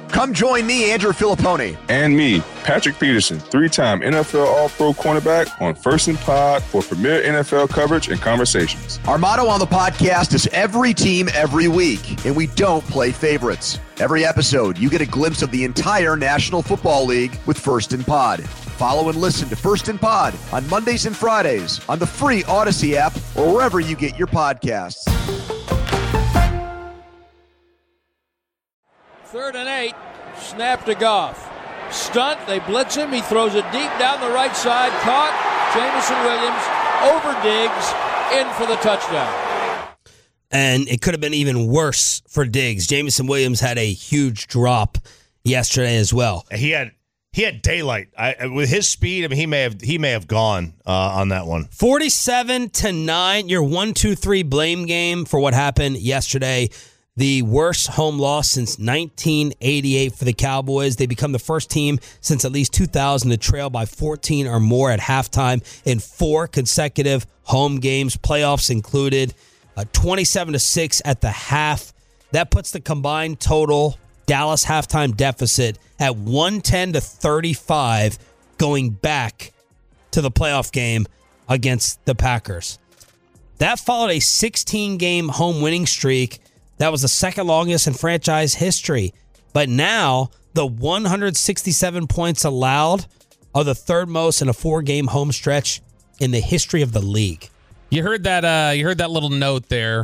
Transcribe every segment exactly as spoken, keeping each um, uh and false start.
Come join me, Andrew Filipponi. And me, Patrick Peterson, three-time N F L All-Pro cornerback on First and Pod for premier N F L coverage and conversations. Our motto on the podcast is every team, every week, and we don't play favorites. Every episode, you get a glimpse of the entire National Football League with First and Pod. Follow and listen to First and Pod on Mondays and Fridays on the free Odyssey app or wherever you get your podcasts. Third and eight, snap to Goff. Stunt, they blitz him, he throws it deep down the right side, caught, Jameson Williams, over Diggs, in for the touchdown. And it could have been even worse for Diggs. Jameson Williams had a huge drop yesterday as well. He had he had daylight. I, with his speed, I mean, he may have he may have gone uh, on that one. forty-seven to nine, your one two three blame game for what happened yesterday. The worst home loss since nineteen eighty-eight for the Cowboys. They become the first team since at least two thousand to trail by fourteen or more at halftime in four consecutive home games, playoffs included. Uh, twenty-seven to six at the half. That puts the combined total Dallas halftime deficit at one ten to thirty-five going back to the playoff game against the Packers. That followed a sixteen-game home winning streak. That was the second longest in franchise history. But now, the one hundred sixty-seven points allowed are the third most in a four-game home stretch in the history of the league. You heard that uh, you heard that little note there.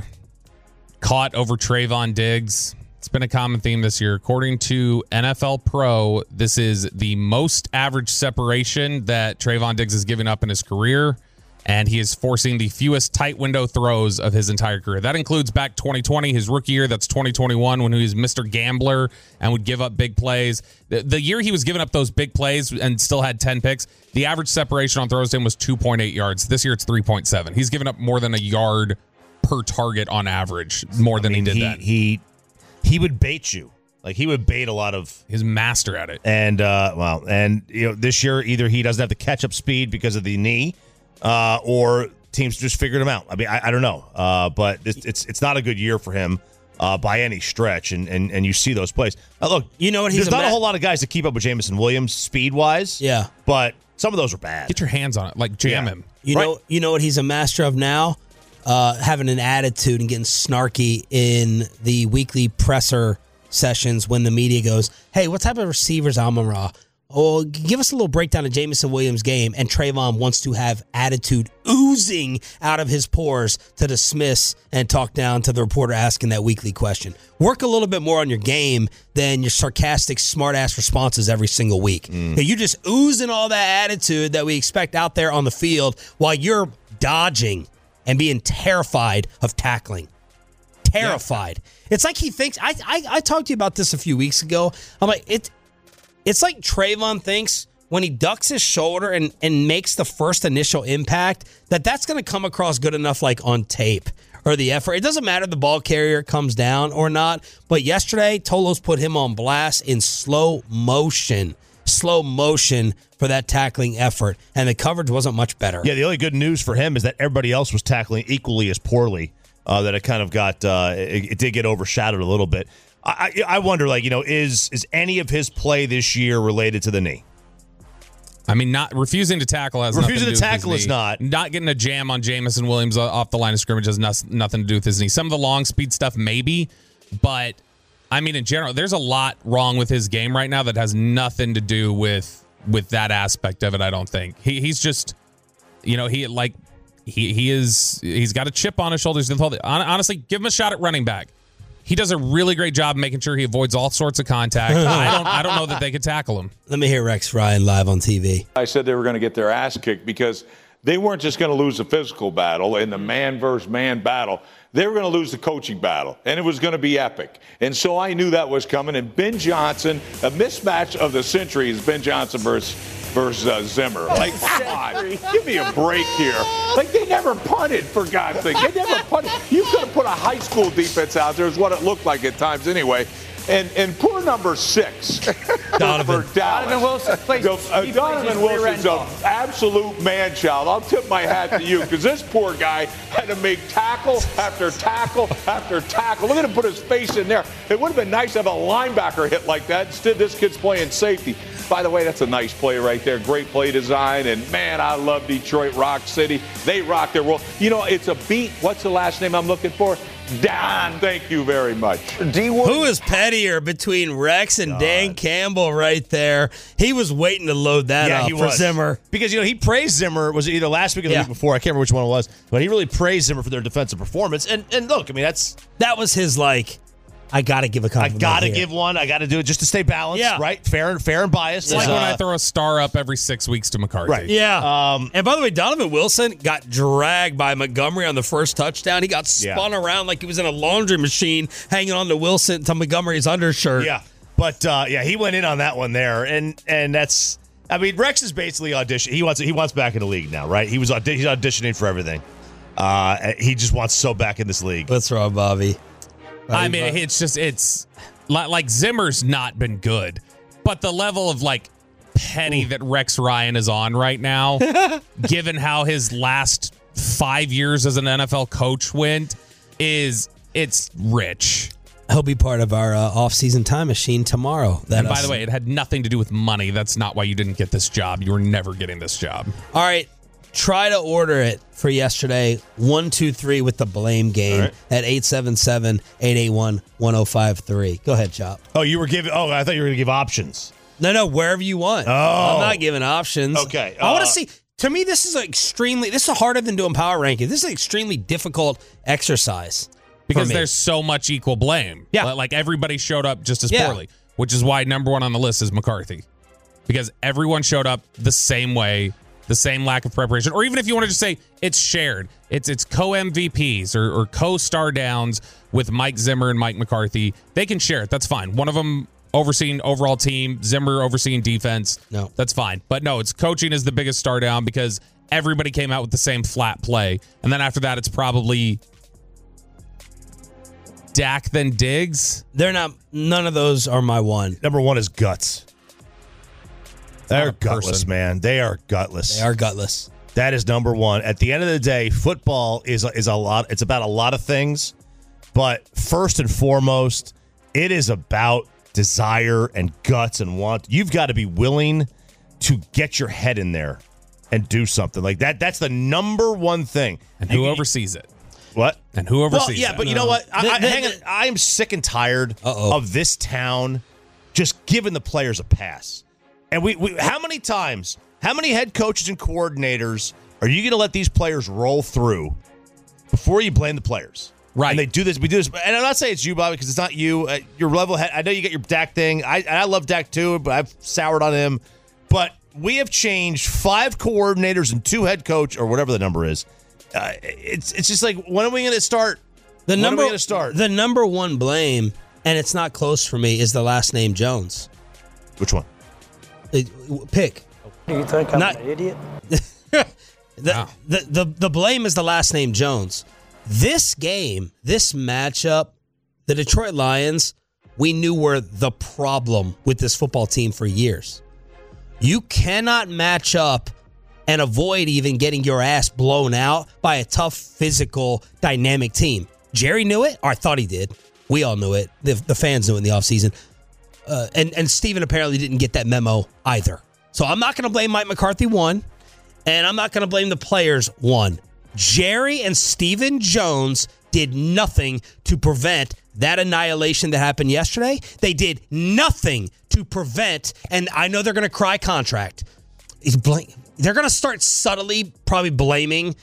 Caught over Trayvon Diggs. It's been a common theme this year. According to N F L Pro, this is the most average separation that Trayvon Diggs has given up in his career. And he is forcing the fewest tight window throws of his entire career. That includes back twenty twenty, his rookie year. That's twenty twenty-one, when he was Mister Gambler and would give up big plays. The, the year he was giving up those big plays and still had ten picks, the average separation on throws to him was two point eight yards. This year it's three point seven. He's given up more than a yard per target on average, more than I mean, he did he, then. He, he would bait you. Like, he would bait a lot of... His master at it. And, uh, well, and, you know, this year, either he doesn't have the catch-up speed because of the knee, Uh, or teams just figured him out. I mean, I, I don't know. Uh, but it's, it's it's not a good year for him uh, by any stretch, and, and and you see those plays. Now, look, you know what? He's there's a not ma- a whole lot of guys that keep up with Jameson Williams speed-wise. Yeah. But some of those are bad. Get your hands on it. Like, jam Yeah. him. You Right. know, you know what he's a master of now? Uh, having an attitude and getting snarky in the weekly presser sessions when the media goes, hey, what type of receivers Amon-Ra? Oh, give us a little breakdown of Jameson Williams' game, and Trayvon wants to have attitude oozing out of his pores to dismiss and talk down to the reporter asking that weekly question. Work a little bit more on your game than your sarcastic, smart-ass responses every single week. Mm. You just oozing all that attitude that we expect out there on the field while you're dodging and being terrified of tackling. Terrified. Yeah. It's like he thinks, I, I I talked to you about this a few weeks ago. I'm like, it. It's like Trayvon thinks when he ducks his shoulder and, and makes the first initial impact that that's going to come across good enough like on tape or the effort. It doesn't matter if the ball carrier comes down or not. But yesterday, Tolos put him on blast in slow motion. Slow motion for that tackling effort. And the coverage wasn't much better. Yeah, the only good news for him is that everybody else was tackling equally as poorly. Uh, that it kind of got, uh, it, it did get overshadowed a little bit. I, I wonder, like, you know, is is any of his play this year related to the knee? I mean, not refusing to tackle has refusing nothing to, to do tackle with his is knee. not. Not getting a jam on Jameson Williams off the line of scrimmage has no, nothing to do with his knee. Some of the long speed stuff, maybe, but I mean, in general, there's a lot wrong with his game right now that has nothing to do with with that aspect of it. I don't think he he's just, you know, he like he he is he's got a chip on his shoulders. Honestly, give him a shot at running back. He does a really great job making sure he avoids all sorts of contact. I don't I don't know that they could tackle him. Let me hear Rex Ryan live on T V. I said they were going to get their ass kicked because they weren't just going to lose the physical battle in the man versus man battle. They were going to lose the coaching battle, and it was going to be epic. And so I knew that was coming. And Ben Johnson, a mismatch of the century is Ben Johnson versus versus uh, Zimmer. Like, come on, give me a break here. Like, they never punted, for God's sake. They never punted. You could have put a high school defense out there, is what it looked like at times anyway. And and poor number six Donovan. for Dallas. Donovan Wilson plays. The- uh, he Donovan plays his rear Wilson's end an absolute man-child. I'll tip my hat to you because this poor guy had to make tackle after tackle after tackle. Look at him put his face in there. It would have been nice to have a linebacker hit like that. Instead, this kid's playing safety. By the way, that's a nice play right there. Great play design. And, man, I love Detroit Rock City. They rock their world. You know, it's a beat. What's the last name I'm looking for? Down. Thank you very much. D. Wood. Who is pettier between Rex and Dan Campbell right there? He was waiting to load that Yeah, up he for was. Zimmer. Because, you know, he praised Zimmer, was it either last week or the Yeah. week before? I can't remember which one it was. But he really praised Zimmer for their defensive performance. And and look, I mean, that's That was his, like, I got to give a I compliment. got to here. give one. I got to do it just to stay balanced, Yeah. right? Fair and fair and biased. It's like Uh, when I throw a star up every six weeks to McCarthy. Right. Yeah. Um, and by the way, Donovan Wilson got dragged by Montgomery on the first touchdown. He got Yeah. spun around like he was in a laundry machine hanging on to Wilson to Montgomery's undershirt. Yeah, but uh, yeah, he went in on that one there, and and that's. I mean, Rex is basically audition. He wants he wants back in the league now, right? He was audi- he's auditioning for everything. Uh, he just wants so back in this league. What's wrong, Bobby? I mean, it's just, it's li- like Zimmer's not been good, but the level of like petty that Rex Ryan is on right now, given how his last five years as an N F L coach went, is it's rich. He'll be part of our uh, off-season time machine tomorrow. That And by us- the way, it had nothing to do with money. That's not why you didn't get this job. You were never getting this job. All right, try to order it for yesterday. One, two, three with the blame game All right. at eight seven seven, eight eight one, one oh five three. Go ahead, Chop. Oh, you were giving. Oh, I thought you were going to give options. No, no, wherever you want. Oh. I'm not giving options. Okay, I want uh, to see. To me, this is extremely. This is harder than doing power rankings. This is an extremely difficult exercise Because for me. there's so much equal blame. Yeah. Li- Like everybody showed up just as Yeah. poorly, which is why number one on the list is McCarthy. Because everyone showed up the same way, the same lack of preparation. Or even if you want to just say it's shared, it's it's co-M V Ps or, or co-star downs with Mike Zimmer and Mike McCarthy. They can share it. That's fine. One of them overseeing overall team, Zimmer overseeing defense. No. That's fine. But no, it's coaching is the biggest star down because everybody came out with the same flat play. And then after that, it's probably Dak then Diggs. They're not. None of those are my one. Number one is guts. They're Not a gutless, person. man. They are gutless. They are gutless. That is number one. At the end of the day, football is is a lot. It's about a lot of things, but first and foremost, it is about desire and guts and want. You've got to be willing to get your head in there and do something like that. That's the number one thing. And who You- oversees it? What? And who oversees Well, yeah, it? but you know what? I, I, The- the- hang on. I am sick and tired Uh-oh. of this town just giving the players a pass. And we, we how many times, how many head coaches and coordinators are you going to let these players roll through before you blame the players? Right. And they do this. We do this. And I'm not saying it's you, Bobby, because it's not you. Uh, your level head. I know you get your Dak thing. I, and I love Dak too, but I've soured on him. But we have changed five coordinators and two head coach, or whatever the number is. Uh, it's it's just like, when are we going to start? The When number are we going to start? The number one blame, and it's not close for me, is the last name Jones. Which one? Uh, Pick. Do you think I'm Not- an idiot? The, Wow. the, the the blame is the last name Jones. This game, this matchup, the Detroit Lions, we knew were the problem with this football team for years. You cannot match up and avoid even getting your ass blown out by a tough, physical, dynamic team. Jerry knew it, or I thought he did. We all knew it. The, the fans knew it in the offseason. Uh, and, and Steven apparently didn't get that memo either. So I'm not going to blame Mike McCarthy, one. And I'm not going to blame the players, one. Jerry and Stephen Jones did nothing to prevent that annihilation that happened yesterday. They did nothing to prevent, and I know they're going to cry contract. He's bl- they're going to start subtly probably blaming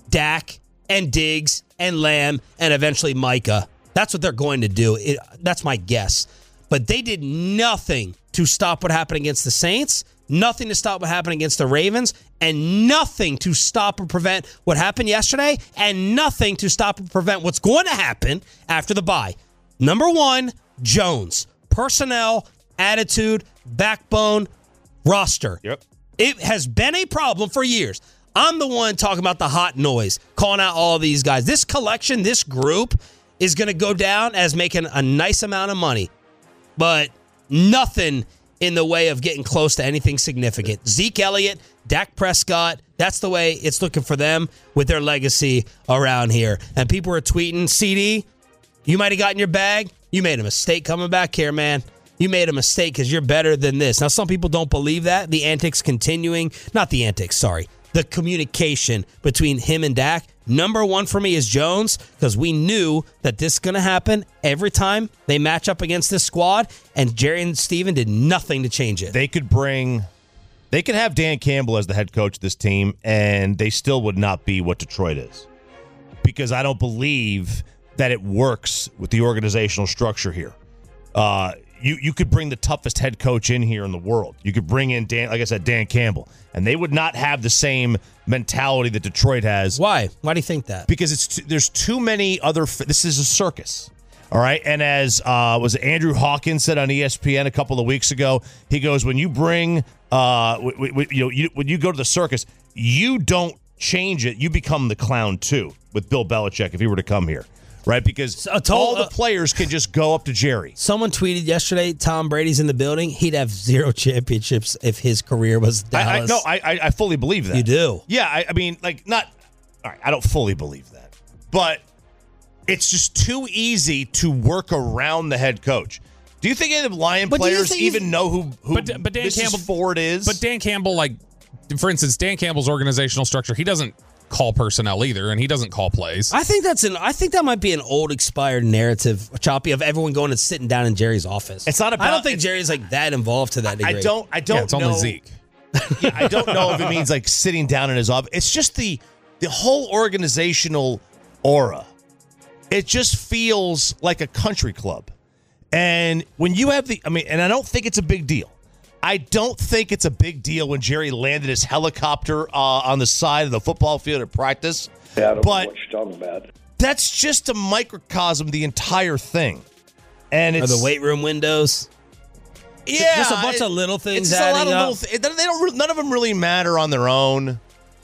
Dak and Diggs and Lamb and eventually Micah. That's what they're going to do. It, that's my guess. But they did nothing to stop what happened against the Saints, nothing to stop what happened against the Ravens, and nothing to stop or prevent what happened yesterday, and nothing to stop or prevent what's going to happen after the bye. Number one, Jones. Personnel, attitude, backbone, roster. Yep. It has been a problem for years. I'm the one talking about the hot noise, calling out all these guys. This collection, this group, is going to go down as making a nice amount of money. but nothing in the way of getting close to anything significant. Zeke Elliott, Dak Prescott, that's the way it's looking for them with their legacy around here. And people are tweeting, C D, you might have gotten your bag. You made a mistake coming back here, man. You made a mistake because you're better than this. Now, some people don't believe that. The antics continuing, not the antics, sorry. The communication between him and Dak. Number one for me is Jones, because we knew that this is going to happen every time they match up against this squad, and Jerry and Steven did nothing to change it. They could bring, they could have Dan Campbell as the head coach of this team, and they still would not be what Detroit is. Because I don't believe that it works with the organizational structure here. Uh, you you could bring the toughest head coach in here in the world. You could bring in, Dan, like I said, Dan Campbell, and they would not have the same mentality that Detroit has. Why? Why do you think that? Because it's too, there's too many other. This is a circus, all right. And as uh, was it Andrew Hawkins said on E S P N a couple of weeks ago, he goes, when you bring, uh, w- w- you know, you, when you go to the circus, you don't change it. You become the clown too. With Bill Belichick, if he were to come here. Right, because So, told, all the uh, players can just go up to Jerry. Someone tweeted yesterday, Tom Brady's in the building. He'd have zero championships if his career was Dallas. I, I, no, I, I- I fully believe that. You do? Yeah, I, I mean, like, not. All right, I don't fully believe that, but it's just too easy to work around the head coach. Do you think any of the Lion But do you players think even he's- know who who But- but Dan Missus Campbell- Ford is? But Dan Campbell, like, for instance, Dan Campbell's organizational structure, he doesn't call personnel either, and he doesn't call plays. I think that's an. I think that might be an old, expired narrative, Choppy, of everyone going and sitting down in Jerry's office. It's not about- I don't think it's- Jerry's like that involved to that degree. I don't. I don't yeah, it's know. only Zeke. Yeah, I don't know if it means like sitting down in his office. It's just the the whole organizational aura. It just feels like a country club. And when you have the, I mean, and I don't think it's a big deal. I don't think it's a big deal when Jerry landed his helicopter uh, on the side of the football field at practice. Yeah, I don't but know what you're talking about. That's just a microcosm, the entire thing. And Or it's the weight room windows. yeah, just a bunch it- of little things It's just a lot adding of up. little. Th- they don't. re- None of them really matter on their own.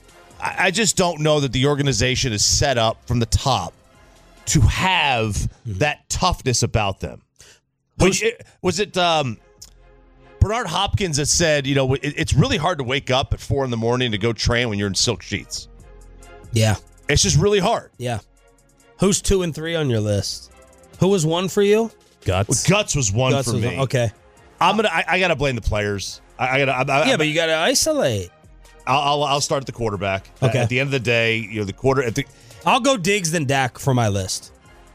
I, I just don't know that the organization is set up from the top to have Mm-hmm. that toughness about them. Was it, was it um, Bernard Hopkins that said, you know, it, it's really hard to wake up at four in the morning to go train when you're in silk sheets. Yeah, It's just really hard. yeah. Who's two and three on your list? Who was one for you? Guts. Guts was one Guts for was me. Okay. I'm gonna. I, I gotta blame the players. I, I gotta. I, Yeah, I, but you got to isolate. I'll, I'll I'll start at the quarterback. Okay. At the end of the day, you know, the quarter. At the, I'll go Diggs then Dak for my list.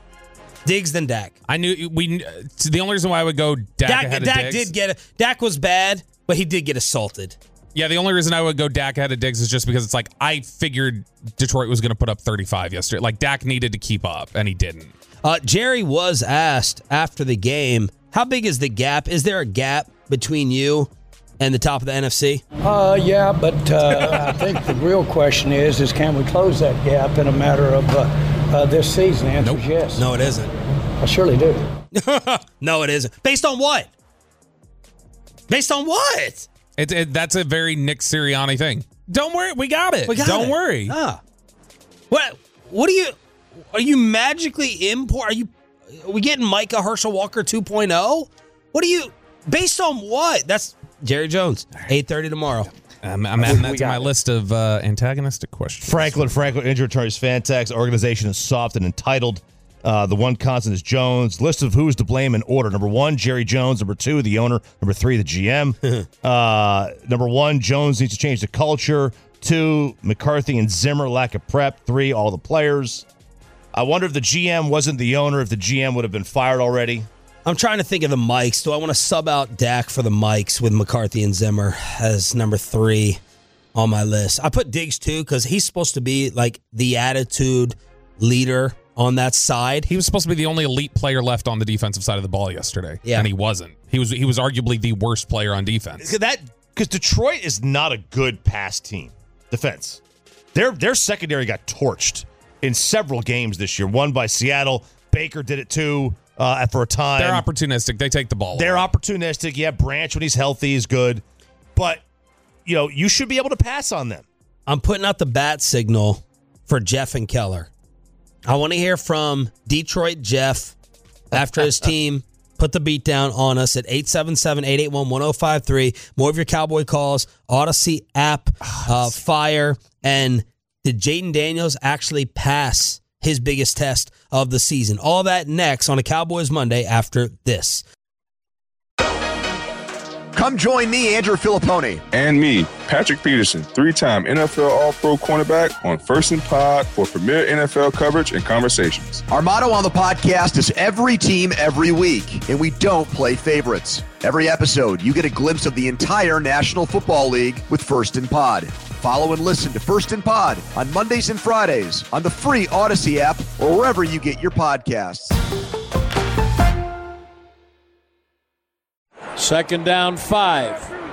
Diggs then Dak. I knew we. The only reason why I would go Dak, Dak, ahead of Dak Diggs. did get it. Dak was bad, but he did get assaulted. Yeah, the only reason I would go Dak ahead of Diggs is just because it's like I figured Detroit was going to put up thirty-five yesterday. Like Dak needed to keep up, and he didn't. Uh, Jerry was asked after the game, how big is the gap? Is there a gap between you and the top of the N F C? Uh, yeah, but uh, I think the real question is, is can we close that gap in a matter of uh, uh, this season? The answer is yes. No, it isn't. I surely do. No, it isn't. Based on what? Based on what? It, it, that's a very Nick Sirianni thing. Don't worry, we got it. We got Don't it. worry. Ah. What? What are you? Are you magically import? Are you? Are we getting Micah Herschel Walker two point oh? What are you? Based on what? That's Jerry Jones. eight thirty tomorrow. I'm, I'm adding that We to got my it. list of uh, antagonistic questions. Franklin Franklin injury attorneys Fantex organization is soft and entitled. Uh, the one constant is Jones. List of who is to blame in order. Number one, Jerry Jones. Number two, the owner. Number three, the G M. uh, number one, Jones needs to change the culture. Two, McCarthy and Zimmer, lack of prep. Three, all the players. I wonder if the G M wasn't the owner, if the G M would have been fired already. I'm trying to think of the mics. Do I want to sub out Dak for the mics with McCarthy and Zimmer as number three on my list? I put Diggs too because he's supposed to be like the attitude leader on that side. He was supposed to be the only elite player left on the defensive side of the ball yesterday. Yeah. And he wasn't. He was he was arguably the worst player on defense. That because Detroit is not a good pass team defense. Their their secondary got torched in several games this year. One by Seattle. Baker did it too uh, for a time. They're opportunistic. They take the ball They're away. opportunistic. Yeah, Branch when he's healthy is good, but you know you should be able to pass on them. I'm putting out the bat signal for Jeff and Keller. I want to hear from Detroit Jeff after his team Put the beat down on us at eight seven seven, eight eight one, one oh five three. More of your Cowboy calls, Odyssey app, uh, Fire. And did Jaden Daniels actually pass his biggest test of the season? All that next on a Cowboys Monday after this. Come join me, Andrew Filippone. And me, Patrick Peterson, three-time N F L All-Pro cornerback on First and Pod for premier N F L coverage and conversations. Our motto on the podcast is every team, every week, and we don't play favorites. Every episode, you get a glimpse of the entire National Football League with First and Pod. Follow and listen to First and Pod on Mondays and Fridays on the free Odyssey app or wherever you get your podcasts. Second down, five.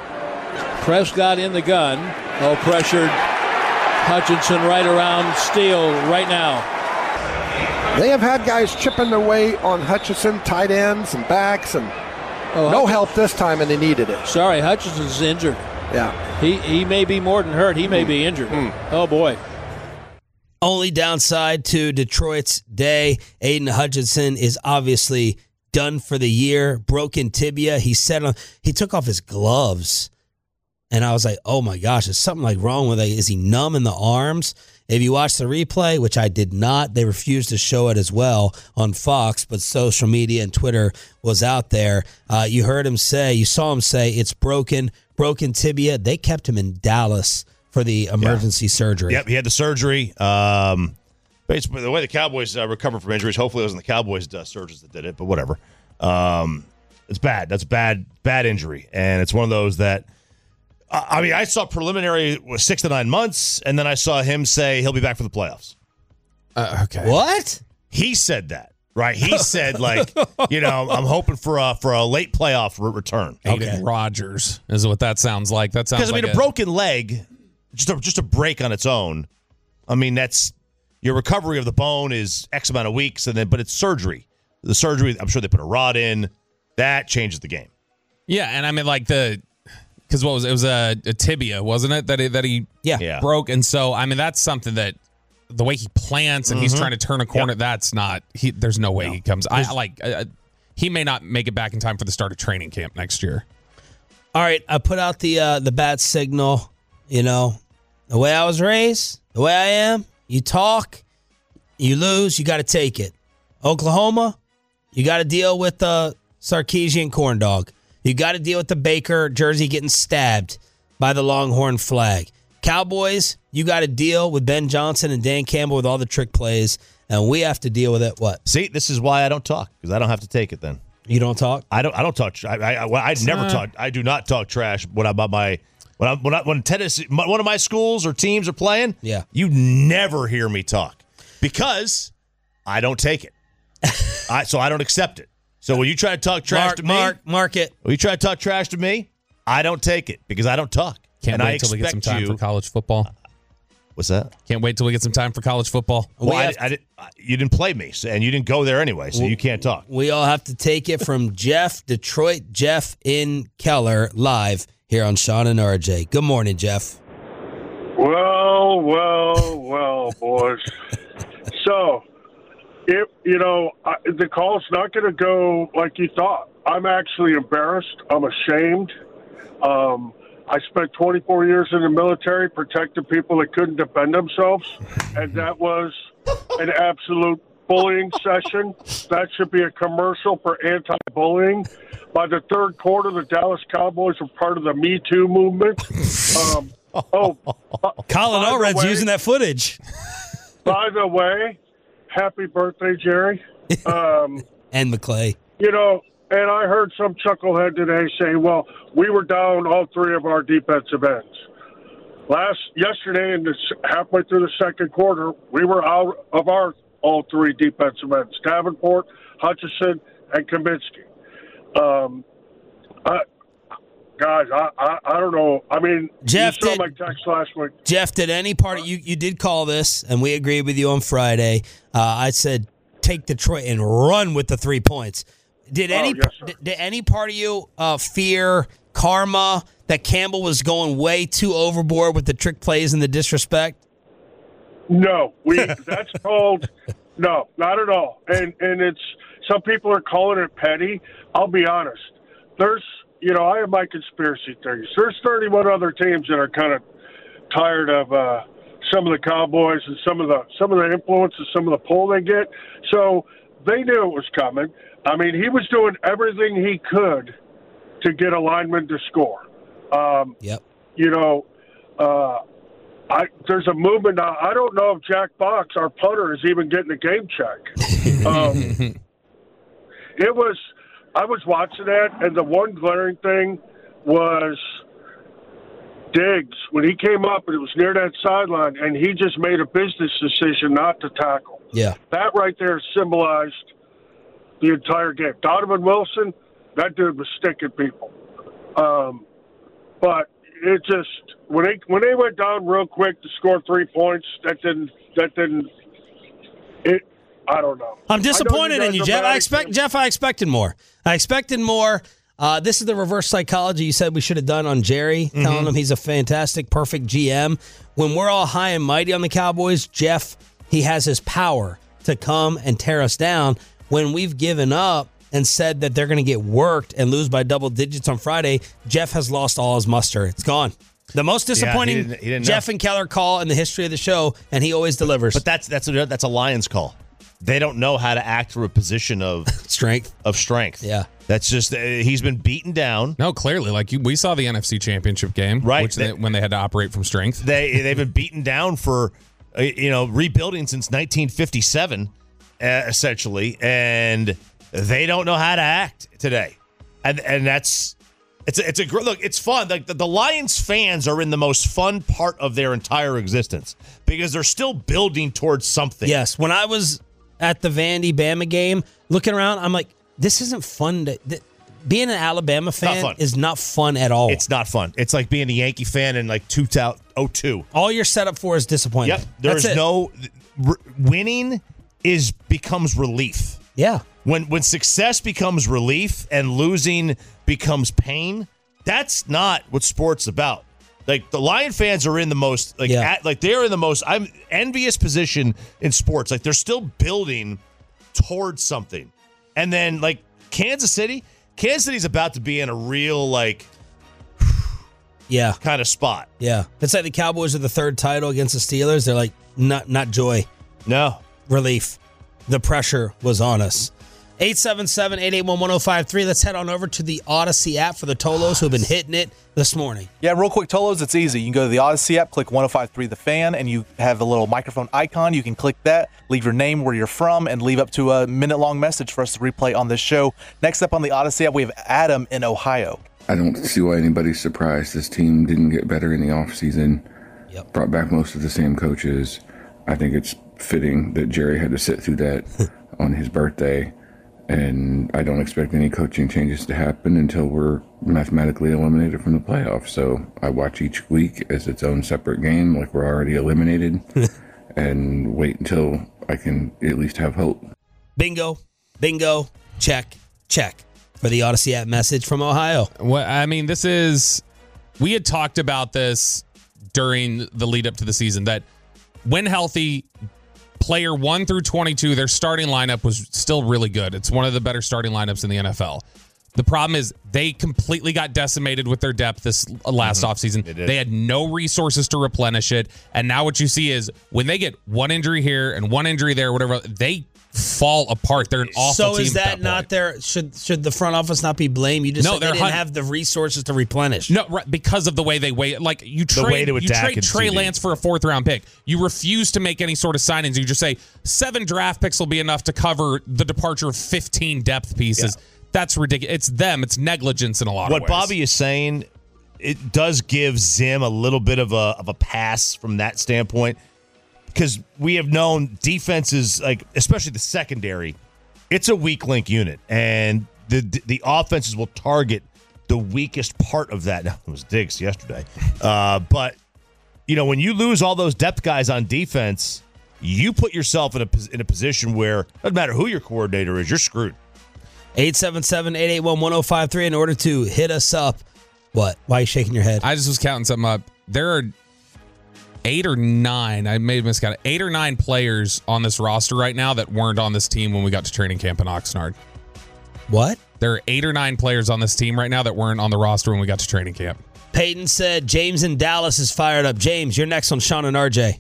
Prescott in the gun. Oh, pressured. Hutchinson right around Steele right now. They have had guys chipping their way on Hutchinson, tight ends and backs, and oh, no help this time, and they needed it. Sorry, Hutchinson's injured. Yeah. He he may be more than hurt. He may mm. be injured. Mm. Oh, boy. Only downside to Detroit's day, Aiden Hutchinson is obviously done for the year. Broken tibia. He said on, he took off his gloves, and I was like, "Oh my gosh, is something like wrong with it? Is he numb in the arms?" If you watch the replay, which I did not, they refused to show it as well on Fox, but social media and Twitter was out there. Uh, you heard him say, you saw him say, it's broken, broken tibia. They kept him in Dallas for the emergency yeah. surgery. Yep, he had the surgery. Um, basically, the way the Cowboys uh, recover from injuries, hopefully it wasn't the Cowboys uh, surgeons that did it, but whatever. Um, it's bad. That's bad, bad injury, and it's one of those that. I mean, I saw preliminary was six to nine months, and then I saw him say he'll be back for the playoffs. Uh, okay. What? He said that, right? He said, like, you know, I'm hoping for a for a late playoff re- return. Aiden okay. Rodgers is what that sounds like. That sounds because I mean, like a broken leg, just a, just a break on its own. I mean, that's your recovery of the bone is X amount of weeks, and then but it's surgery. The surgery, I'm sure they put a rod in. That changes the game. Yeah, and I mean, like the. Because what was it? It was a, a tibia, wasn't it? That he, that he yeah. yeah. broke. And so, I mean, that's something that the way he plants and mm-hmm. he's trying to turn a corner, yep. that's not, he, there's no way no. he comes. I like, uh, he may not make it back in time for the start of training camp next year. All right. I put out the, uh, the bat signal, you know, the way I was raised, the way I am, you talk, you lose, you got to take it. Oklahoma, you got to deal with the Sarkisian corn dog. You got to deal with the Baker jersey getting stabbed by the Longhorn flag. Cowboys, you got to deal with Ben Johnson and Dan Campbell with all the trick plays, and we have to deal with it. What? See, this is why I don't talk, because I don't have to take it then. You don't talk? I don't. I don't talk. I. I, I, I never uh, talk. I do not talk trash when I'm about my when I when I, when Tennessee one of my schools or teams are playing. Yeah, you never hear me talk because I don't take it. I so I don't accept it. So when you try to talk trash mark, to me, mark, mark it. When you try to talk trash to me, I don't take it because I don't talk. Can't and wait I until we get some time you, for college football. What's that? Can't wait till we get some time for college football. Well, I, I, I, you didn't play me, and you didn't go there anyway, so you can't talk. We all have to take it from Jeff, Detroit Jeff in Keller, live here on Sean and R J. Good morning, Jeff. Well, well, well, boys. So... If, you know, I, the call's not going to go like you thought. I'm actually embarrassed. I'm ashamed. Um, I spent twenty-four years in the military protecting people that couldn't defend themselves, and that was an absolute bullying session. That should be a commercial for anti-bullying. By the third quarter, the Dallas Cowboys were part of the Me Too movement. Um, oh, Colin Allred's using that footage. By the way, happy birthday, Jerry. Um, and McClay. You know, and I heard some chucklehead today say, well, we were down all three of our defensive ends. Last Yesterday, in this, halfway through the second quarter, we were out of our all three defensive ends, Davenport, Hutchinson, and Kaminsky. Um, I, guys, I, I I don't know. I mean, Jeff, you saw did, my text last week. Jeff, did any part of you, you did call this, and we agreed with you on Friday. Uh, I said, take Detroit and run with the three points. Did any, oh, yes, did, did any part of you uh, fear karma that Campbell was going way too overboard with the trick plays and the disrespect? No, we that's called no, not at all. And and it's some people are calling it petty. I'll be honest. There's, you know, I have my conspiracy theories. There's thirty-one other teams that are kind of tired of uh, some of the Cowboys and some of the some of the influence and some of the pull they get. So they knew it was coming. I mean, he was doing everything he could to get a lineman to score. Um, yep. You know, uh, I there's a movement now. I don't know if Jack Box, our punter, is even getting a game check. Um, it was. I was watching that, and the one glaring thing was Diggs when he came up and it was near that sideline, and he just made a business decision not to tackle. Yeah, that right there symbolized the entire game. Donovan Wilson, that dude was sticking people. Um, but it just when they when they went down real quick to score three points, that didn't that didn't it. I don't know. I'm disappointed you in you, Jeff. I expect team. Jeff. I expected more. I expected more. Uh, this is the reverse psychology you said we should have done on Jerry, mm-hmm. telling him he's a fantastic, perfect G M. When we're all high and mighty on the Cowboys, Jeff, he has his power to come and tear us down. When we've given up and said that they're going to get worked and lose by double digits on Friday, Jeff has lost all his muster. It's gone. The most disappointing yeah, he didn't, he didn't Jeff know. and Keller call in the history of the show, and he always delivers. But that's that's a, that's a Lions call. They don't know how to act from a position of strength. Of strength, yeah. That's just uh, he's been beaten down. No, clearly, like you, we saw the N F C Championship game, right? Which they, they, when they had to operate from strength, they they've been beaten down for uh, you know rebuilding since nineteen fifty-seven, uh, essentially, and they don't know how to act today, and and that's it's a, it's a look. It's fun. Like the, the Lions fans are in the most fun part of their entire existence because they're still building towards something. Yes, when I was at the Vandy Bama game, looking around, I'm like, this isn't fun. To, th- being an Alabama fan not is not fun at all. It's not fun. It's like being a Yankee fan in like two thousand two. All you're set up for is disappointment. Yep. There's no r- winning is becomes relief. Yeah. When when success becomes relief and losing becomes pain, that's not what sports about. Like the Lion fans are in the most like yeah. at, like they're in the most I'm envious position in sports. Like they're still building towards something. And then like Kansas City, Kansas City's about to be in a real like yeah, kind of spot. Yeah. It's like the Cowboys are the third title against the Steelers. They're like not not joy. No. Relief. The pressure was on us. eight seven seven, eight eight one, one oh five three. Let's head on over to the Odyssey app for the Tolos who've been hitting it this morning. Yeah, real quick, Tolos, it's easy. You can go to the Odyssey app, click one oh five point three The Fan, and you have a little microphone icon. You can click that, leave your name, where you're from, and leave up to a minute-long message for us to replay on this show. Next up on the Odyssey app, we have Adam in Ohio. I don't see why anybody's surprised this team didn't get better in the offseason. Yep. Brought back most of the same coaches. I think it's fitting that Jerry had to sit through that on his birthday. And I don't expect any coaching changes to happen until we're mathematically eliminated from the playoffs. So I watch each week as its own separate game, like we're already eliminated, and wait until I can at least have hope. Bingo, bingo, check, check for the Odyssey app message from Ohio. Well, I mean, this is, we had talked about this during the lead up to the season that when healthy, player one through twenty-two, their starting lineup was still really good. It's one of the better starting lineups in the N F L. The problem is they completely got decimated with their depth this last mm-hmm. offseason. They, they had no resources to replenish it. And now what you see is when they get one injury here and one injury there, whatever, they fall apart. They're an awful so team. So is that, that not point. their should should the front office not be blamed? You just no, said they didn't hun- have the resources to replenish. No, right, because of the way they wait. Like you trade, you trade Trey Lance for a fourth round pick. You refuse to make any sort of signings. You just say seven draft picks will be enough to cover the departure of fifteen depth pieces. Yeah. That's ridiculous. It's them. It's negligence in a lot what of ways. What Bobby is saying, it does give Zim a little bit of a of a pass from that standpoint, because we have known defenses, like especially the secondary, it's a weak link unit, and the the offenses will target the weakest part of that. Now, it was Diggs yesterday, uh, but you know when you lose all those depth guys on defense, you put yourself in a in a position where it doesn't matter who your coordinator is, you're screwed. eight seven seven, eight eight one, one oh five three in order to hit us up. What? Why are you shaking your head? I just was counting something up. There are eight or nine, I may have miscounted, eight or nine players on this roster right now that weren't on this team when we got to training camp in Oxnard. What? There are eight or nine players on this team right now that weren't on the roster when we got to training camp. Peyton said James in Dallas is fired up. James, you're next on Sean and R J.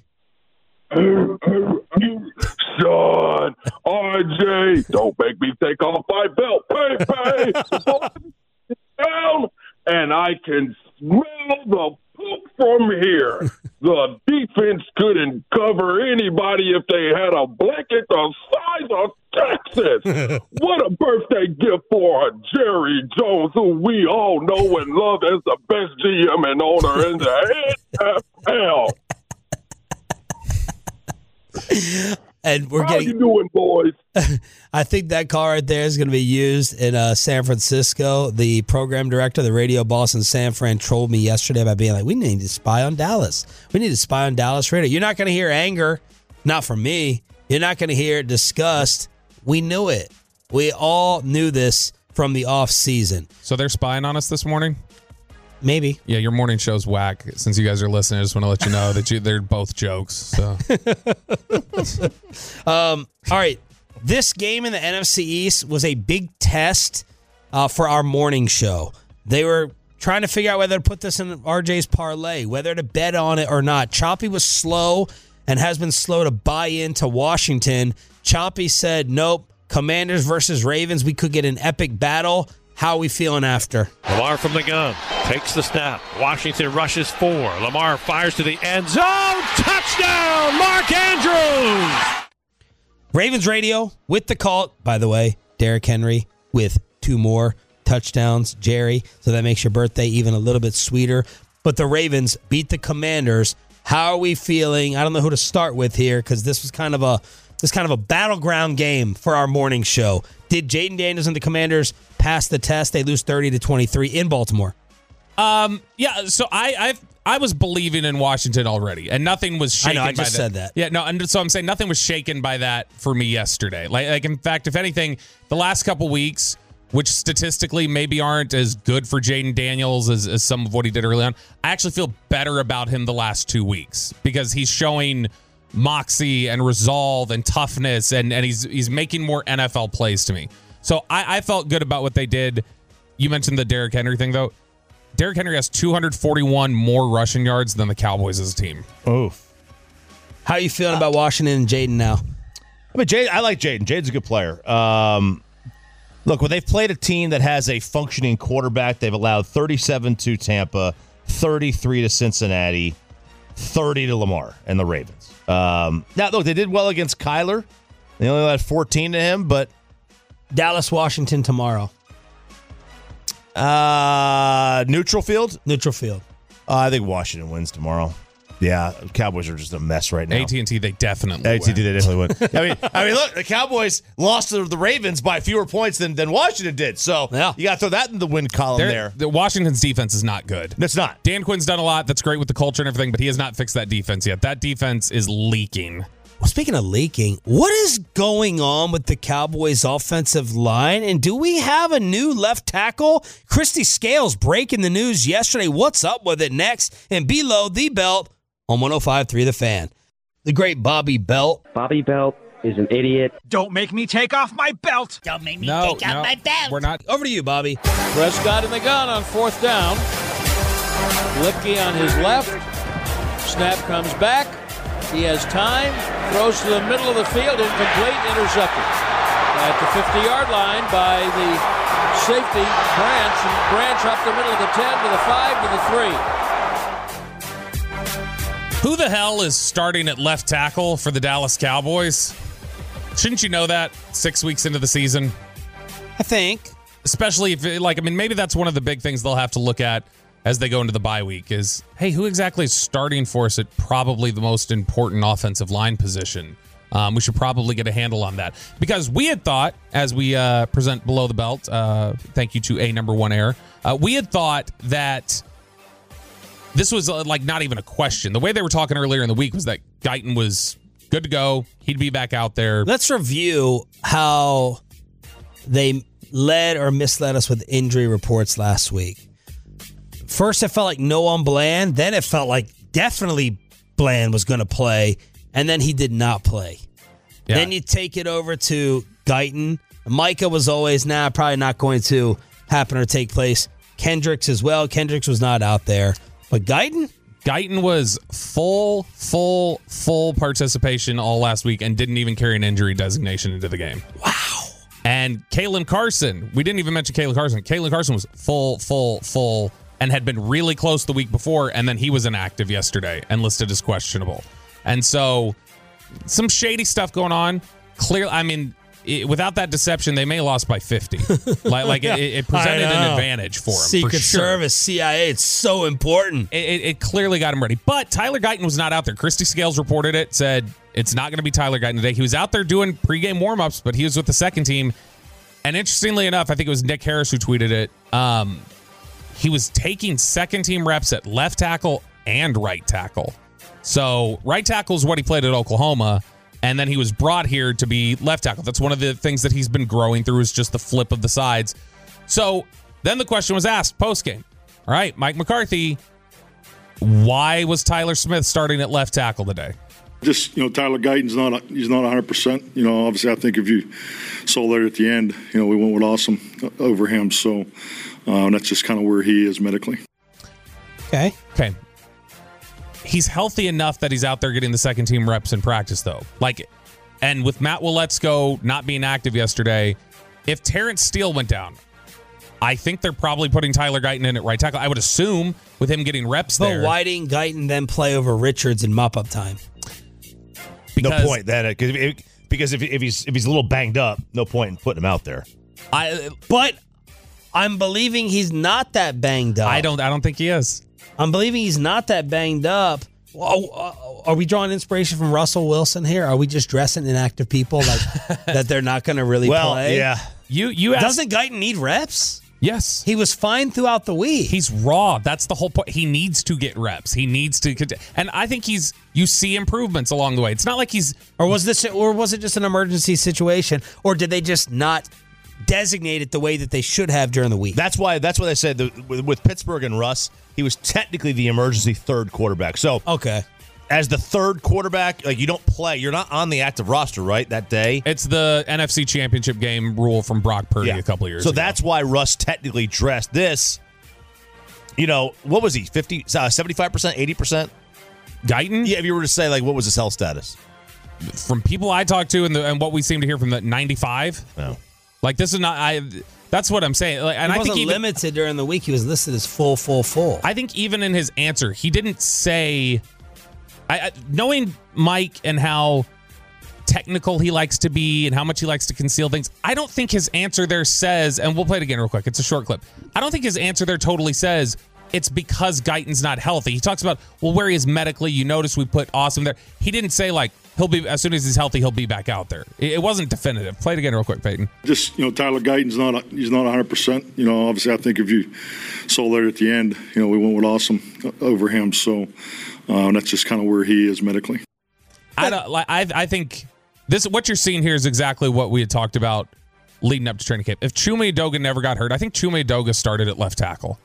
Sean, R J, don't make me take off my belt. Pay, pay. Down, and I can smell the poop from here. The defense couldn't cover anybody if they had a blanket the size of Texas. What a birthday gift for Jerry Jones, who we all know and love as the best G M and owner in the N F L. And we're How getting, you doing, boys? I think that call right there is going to be used in uh, San Francisco. The program director, the radio boss in San Fran, trolled me yesterday by being like, we need to spy on Dallas. We need to spy on Dallas radio. You're not going to hear anger, not from me. You're not going to hear disgust. We knew it. We all knew this from the off season. So they're spying on us this morning? Maybe. Yeah, your morning show's whack. Since you guys are listening, I just want to let you know that you, they're both jokes. So, um, all right. This game in the N F C East was a big test uh, for our morning show. They were trying to figure out whether to put this in R J's parlay, whether to bet on it or not. Choppy was slow and has been slow to buy into Washington. Choppy said, nope, Commanders versus Ravens. We could get an epic battle. How are we feeling after? Lamar from the gun. Takes the snap. Washington rushes four. Lamar fires to the end zone. Touchdown, Mark Andrews! Ravens radio with the call. By the way, Derrick Henry with two more touchdowns. Jerry, so that makes your birthday even a little bit sweeter. But the Ravens beat the Commanders. How are we feeling? I don't know who to start with here because this was kind of a this kind of a battleground game for our morning show. Did Jaden Daniels and the Commanders pass the test? They lose thirty to twenty-three in Baltimore. Um, yeah, so I I've, I was believing in Washington already, and nothing was shaken I know, I just by that. said that. Yeah, no, and so I'm saying nothing was shaken by that for me yesterday. Like, like in fact, if anything, the last couple weeks, which statistically maybe aren't as good for Jaden Daniels as, as some of what he did early on, I actually feel better about him the last two weeks because he's showing moxie and resolve and toughness, and, and he's he's making more N F L plays to me. So I, I felt good about what they did. You mentioned the Derrick Henry thing, though. Derrick Henry has two hundred forty-one more rushing yards than the Cowboys as a team. Oof. How are you feeling uh, about Washington and Jaden now? I mean, Jade, I like Jaden. Jaden's a good player. Um, look, when they've played a team that has a functioning quarterback, they've allowed thirty-seven to Tampa, thirty-three to Cincinnati, thirty to Lamar and the Ravens. Um, now, look, they did well against Kyler. They only allowed fourteen to him, but Dallas, Washington tomorrow. Uh, neutral field? Neutral field. Uh, I think Washington wins tomorrow. Yeah, Cowboys are just a mess right now. A T and T, they definitely A T and T, win. they definitely win. I mean, I mean, look, the Cowboys lost to the Ravens by fewer points than, than Washington did. So yeah. you got to throw that in the win column They're, there. The Washington's defense is not good. It's not. Dan Quinn's done a lot. That's great with the culture and everything, but he has not fixed that defense yet. That defense is leaking. Well, speaking of leaking, what is going on with the Cowboys' offensive line? And do we have a new left tackle? Christy Scales breaking the news yesterday. What's up with it next? And below the belt on one oh five point three The Fan. The great Bobby Belt. Bobby Belt is an idiot. Don't make me take off my belt. Don't make me no, take off no, my belt. We're not. Over to you, Bobby. Prescott in the gun on fourth down. Lipke on his left. Snap comes back. He has time. Throws to the middle of the field. Incomplete. Intercepted. At the fifty-yard line by the safety, Branch. And Branch up the middle of the ten to the five to the three. Who the hell is starting at left tackle for the Dallas Cowboys? Shouldn't you know that six weeks into the season? I think. Especially if, like, I mean, maybe that's one of the big things they'll have to look at as they go into the bye week is, hey, who exactly is starting for us at probably the most important offensive line position? Um, we should probably get a handle on that. Because we had thought, as we uh, present below the belt, uh, thank you to A Number One Air, uh, we had thought that this was uh, like not even a question. The way they were talking earlier in the week was that Guyton was good to go. He'd be back out there. Let's review how they led or misled us with injury reports last week. First, it felt like no on Bland. Then it felt like definitely Bland was going to play, and then he did not play. Yeah. Then you take it over to Guyton. Micah was always, nah, probably not going to happen or take place. Kendricks as well. Kendricks was not out there. But Guyton? Guyton was full, full, full participation all last week and didn't even carry an injury designation into the game. Wow. And Kalen Carson, we didn't even mention Kalen Carson. Kalen Carson was full, full, full, and had been really close the week before, and then he was inactive yesterday and listed as questionable. And so some shady stuff going on. Clearly, I mean, it, without that deception, they may have lost by fifty. like like it, it presented an advantage for them. Secret for sure. Service, C I A, it's so important. It, it, it clearly got him ready. But Tyler Guyton was not out there. Christy Scales reported it, said it's not going to be Tyler Guyton today. He was out there doing pregame warmups, but he was with the second team. And interestingly enough, I think it was Nick Harris who tweeted it. Um, he was taking second team reps at left tackle and right tackle. So right tackle is what he played at Oklahoma. And then he was brought here to be left tackle. That's one of the things that he's been growing through is just the flip of the sides. So then the question was asked post-game. All right, Mike McCarthy, why was Tyler Smith starting at left tackle today? Just, you know, Tyler Guyton's not, he's not one hundred percent. You know, obviously I think if you saw there at the end, you know, we went with Awesome over him. So uh, that's just kind of where he is medically. Okay. Okay. He's healthy enough that he's out there getting the second team reps in practice, though. Like, and with Matt Waletzko not being active yesterday, if Terrence Steele went down, I think they're probably putting Tyler Guyton in at right tackle. I would assume with him getting reps but there. But why didn't Guyton then play over Richards in mop-up time? No point then, because because if if he's if he's a little banged up, no point in putting him out there. I but I'm believing he's not that banged up. I don't I don't think he is. I'm believing he's not that banged up. Oh, are we drawing inspiration from Russell Wilson here? Are we just dressing inactive people like that they're not going to really well, play? Yeah. You you asked, doesn't Guyton need reps? Yes. He was fine throughout the week. He's raw. That's the whole point. He needs to get reps. He needs to, and I think he's. You see improvements along the way. It's not like he's. Or was this? Or was it just an emergency situation? Or did they just not designate it the way that they should have during the week? That's why. That's why they said the, with, with Pittsburgh and Russ, he was technically the emergency third quarterback. So okay. As the third quarterback, like you don't play, you're not on the active roster, right? That day, it's the N F C Championship game rule from Brock Purdy yeah. a couple of years so ago. So that's why Russ technically dressed this. You know, what was he? fifty, seventy-five percent, eighty percent? Guyton? Yeah, if you were to say, like, what was his health status? From people I talked to and, the, and what we seem to hear from the ninety-five. No. Like, this is not, I. That's what I'm saying. Like, and he I wasn't think even, limited during the week. He was listed as full, full, full. I think even in his answer, he didn't say, I, I, knowing Mike and how technical he likes to be and how much he likes to conceal things, I don't think his answer there says, and we'll play it again real quick. It's a short clip. I don't think his answer there totally says it's because Guyton's not healthy. He talks about, well, where he is medically. You notice we put Awesome there. He didn't say, like, he'll be, as soon as he's healthy, he'll be back out there. It, it wasn't definitive. Play it again real quick, Peyton. Just, you know, Tyler Guyton's not, he's not one hundred percent. You know, obviously I think if you saw there at the end, you know, we went with Awesome over him. So uh, that's just kind of where he is medically. I don't, like, I, I think this, what you're seeing here is exactly what we had talked about leading up to training camp. If Chuma Edoga never got hurt, I think Chuma Edoga started at left tackle.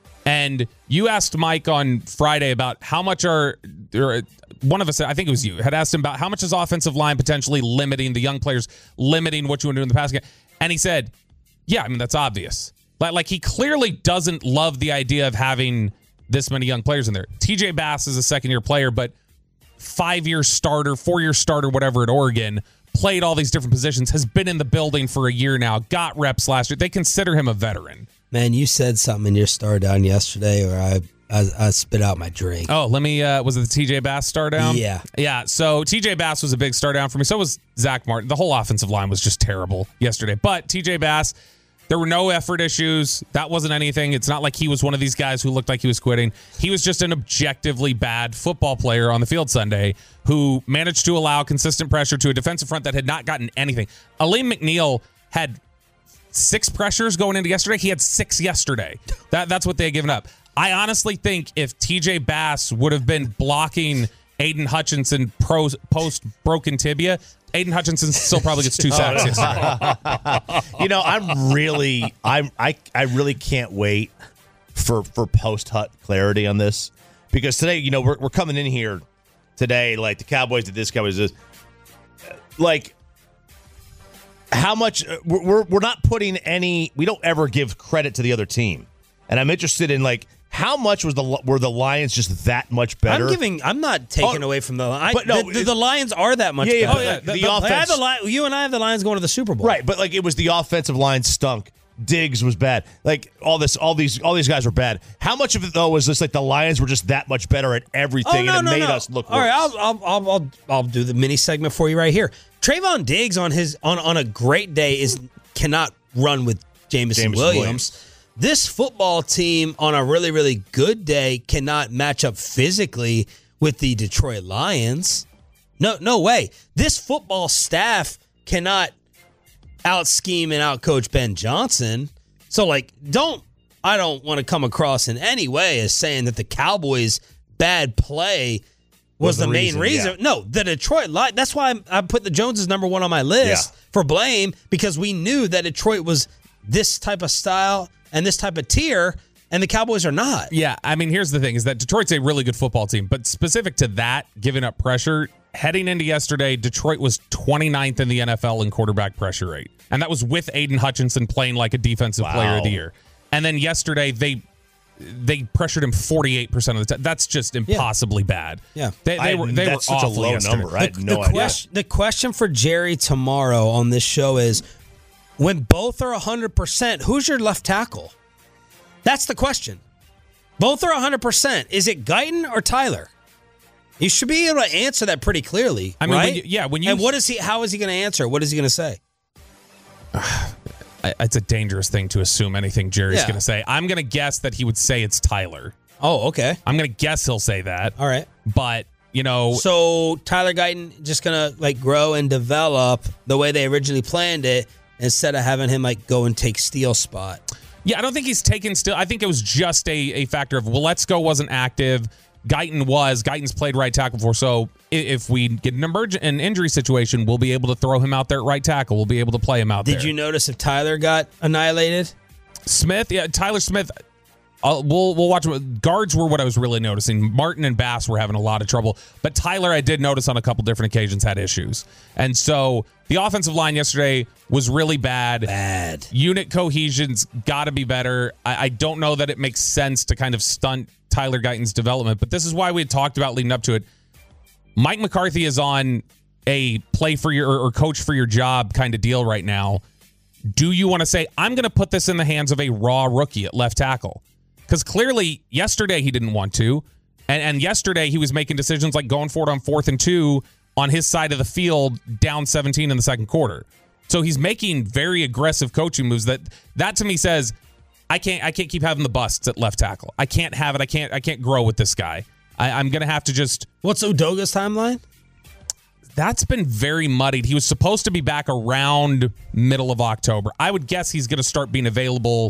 And you asked Mike on Friday about how much are, or one of us, I think it was you, had asked him about how much is offensive line potentially limiting the young players, limiting what you want to do in the passing game. And he said, yeah, I mean, that's obvious. Like, like he clearly doesn't love the idea of having this many young players in there. T J Bass is a second-year player, but five-year starter, four-year starter, whatever at Oregon, played all these different positions, has been in the building for a year now, got reps last year. They consider him a veteran. Man, you said something in your star down yesterday, or I, I I spit out my drink. Oh, let me. Uh, was it the T J Bass star down? Yeah, yeah. So T J Bass was a big star down for me. So was Zach Martin. The whole offensive line was just terrible yesterday. But T J Bass, there were no effort issues. That wasn't anything. It's not like he was one of these guys who looked like he was quitting. He was just an objectively bad football player on the field Sunday who managed to allow consistent pressure to a defensive front that had not gotten anything. Aleem McNeil had six pressures going into yesterday. He had six yesterday. That That's what they had given up. I honestly think if T J Bass would have been blocking Aiden Hutchinson pro, post broken tibia, Aiden Hutchinson still probably gets two sacks yesterday. You know, I'm really, I'm, I, I really can't wait for for post Hut clarity on this, because today, you know, we're we're coming in here today, like the Cowboys did this, Cowboys did this. Like, how much uh, we're we're not putting any. We don't ever give credit to the other team, and I'm interested in like how much was the were the Lions just that much better? I'm giving. I'm not taking Oh, away from the Lions. but no, the, the, the Lions are that much Yeah, yeah, better. oh, yeah, The, the the- I offense- have the Li- you and I have the Lions going to the Super Bowl. Right, but like it was the offensive line stunk. Diggs was bad. Like all this, all these, all these guys were bad. How much of it though was just like the Lions were just that much better at everything, Oh, no, and it no, made no. us look All worse? right, I'll, I'll, I'll, I'll, I'll do the mini segment for you right here. Trayvon Diggs on his on, on a great day is cannot run with Jameson, Jameson Williams. Williams. This football team on a really, really good day cannot match up physically with the Detroit Lions. No, no way. This football staff cannot out scheme and out coach Ben Johnson. So, like, don't I don't want to come across in any way as saying that the Cowboys' bad play was, Was the, the main reason, reason. yeah. No, the Detroit Lions. That's why I put the Joneses number one on my list Yeah. for blame, because we knew that Detroit was this type of style and this type of tier, and the Cowboys are not. Yeah, I mean, here's the thing, is that Detroit's a really good football team, but specific to that, giving up pressure, heading into yesterday, Detroit was twenty-ninth in the N F L in quarterback pressure rate. And that was with Aiden Hutchinson playing like a defensive Wow. player of the year. And then yesterday, they they pressured him forty-eight percent of the time. That's just impossibly bad. Yeah. They, they I- were they that's were such a awful low yesterday. number. I had the, no the idea. question, the question for Jerry tomorrow on this show is, when both are one hundred percent, who's your left tackle? That's the question. Both are one hundred percent. Is it Guyton or Tyler? You should be able to answer that pretty clearly. I mean, right? when you- yeah, when you- and what is he? How is he going to answer? What is he going to say? I- It's a dangerous thing to assume anything Jerry's Yeah. going to say. I'm going to guess that he would say it's Tyler. Oh, okay. I'm going to guess he'll say that. All right. But, you know, So Tyler Guyton just going to like grow and develop the way they originally planned it, instead of having him like go and take Steele's spot. yeah, I don't think he's taken still. I think it was just a, a factor of Waletzko wasn't active. Guyton was. Guyton's played right tackle before. So i- if we get an emergent an injury situation, we'll be able to throw him out there at right tackle. We'll be able to play him out Did there. you notice if Tyler got annihilated? Smith, yeah, Tyler Smith. I'll, we'll we'll watch. Guards were what I was really noticing. Martin and Bass were having a lot of trouble, but Tyler, I did notice on a couple different occasions, had issues. And so the offensive line yesterday was really bad. Bad. Unit cohesion's got to be better. I, I don't know that it makes sense to kind of stunt Tyler Guyton's development, but this is why we had talked about leading up to it. Mike McCarthy is on a play for your or coach for your job kind of deal right now. Do you want to say, I'm going to put this in the hands of a raw rookie at left tackle? Because clearly yesterday he didn't want to. And, and yesterday he was making decisions like going for it on fourth and two on his side of the field, down seventeen in the second quarter. So he's making very aggressive coaching moves. That that to me says, I can't I can't keep having the busts at left tackle. I can't have it. I can't I can't grow with this guy. I, I'm going to have to just. What's Udoga's timeline? That's been very muddied. He was supposed to be back around middle of October. I would guess he's going to start being available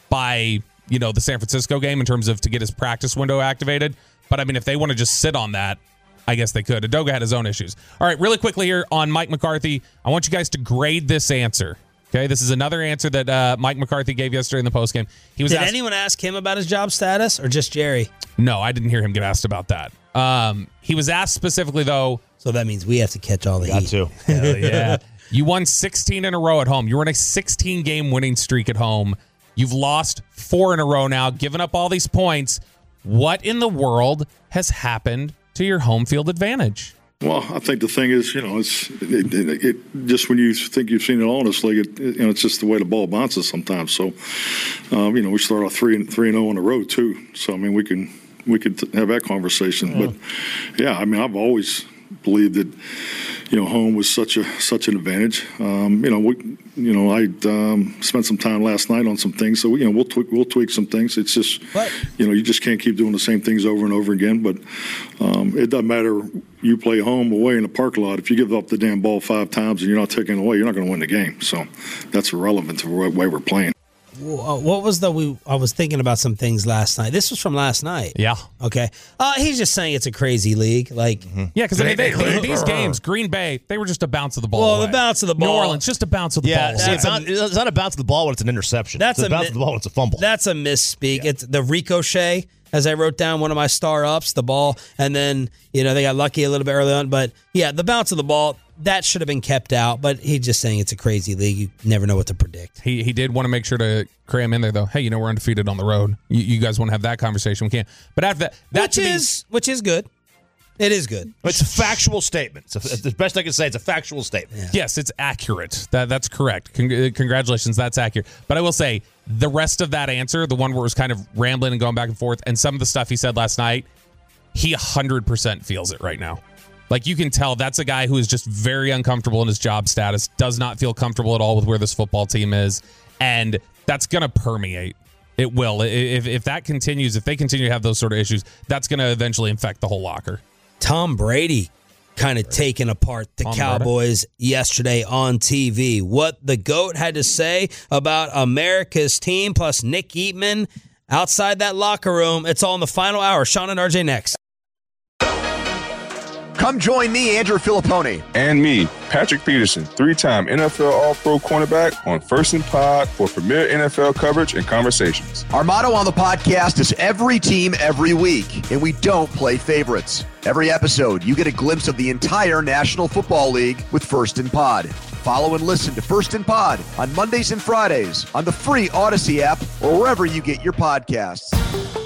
by, you know, the San Francisco game in terms of to get his practice window activated. But I mean, if they want to just sit on that, I guess they could. Udoga had his own issues. All right, really quickly here on Mike McCarthy, I want you guys to grade this answer. Okay, this is another answer that uh, Mike McCarthy gave yesterday in the postgame. He was Did asked, anyone ask him about his job status, or just Jerry? No, I didn't hear him get asked about that. Um, he was asked specifically, though. So that means we have to catch all the Got heat. to. Hell yeah. You won sixteen in a row at home. You were in a sixteen-game winning streak at home. You've lost four in a row now, given up all these points. What in the world has happened to your home field advantage? Well, I think the thing is, you know, it's it, it, it just when you think you've seen it all in this league, it, you know, it's just the way the ball bounces sometimes. So, um, you know, we start off three and three and zero on the road too. So, I mean, we can we could have that conversation. Yeah. But yeah, I mean, I've always believed that, you know, home was such a such an advantage. Um, you know, we, you know, I um, spent some time last night on some things, so you know, we'll tweak, we'll tweak some things. It's just, What? you know, you just can't keep doing the same things over and over again. But um, it doesn't matter. You play home, away in the parking lot. If you give up the damn ball five times and you're not taking it away, you're not going to win the game. So that's irrelevant to the way we're playing. Uh, What was the we? I was thinking about some things last night. This was from last night. Yeah. Okay. Uh, he's just saying it's a crazy league. Like, Yeah, because I mean, they, they, these games, Green Bay, they were just a bounce of the ball Well, away. the bounce of the New ball- Orleans, just a bounce of the Yeah, ball see, away. it's not, it's not a bounce of the ball when it's an interception. That's it's a, a bounce mi- of the ball when it's a fumble. that's a misspeak. It's the ricochet. as I wrote down one of my star ups, the ball, and then, you know, they got lucky a little bit early on. But, yeah, the bounce of the ball, that should have been kept out. But he's just saying it's a crazy league. You never know what to predict. He he did want to make sure to cram in there, though. Hey, you know, we're undefeated on the road. You, you guys want to have that conversation? We can't. But after that, that which is which is good. It is good. It's a factual statement. It's, a, it's the best I can say. It's a factual statement. Yeah. Yes, it's accurate. That That's correct. Con- congratulations. That's accurate. But I will say, the rest of that answer, the one where it was kind of rambling and going back and forth, and some of the stuff he said last night, he one hundred percent feels it right now. Like, you can tell that's a guy who is just very uncomfortable in his job status, does not feel comfortable at all with where this football team is, and that's going to permeate. It will. If, if that continues, if they continue to have those sort of issues, that's going to eventually infect the whole locker. Tom Brady kind of taking apart the Tom Cowboys Brady. yesterday on T V. What the GOAT had to say about America's team, plus Nick Eatman outside that locker room. It's all in the final hour. Sean and R J next. Come join me, Andrew Filippone. And me, Patrick Peterson, three-time N F L All-Pro cornerback on First and Pod for premier N F L coverage and conversations. Our motto on the podcast is every team, every week, and we don't play favorites. Every episode, you get a glimpse of the entire National Football League with First and Pod. Follow and listen to First and Pod on Mondays and Fridays on the free Odyssey app or wherever you get your podcasts.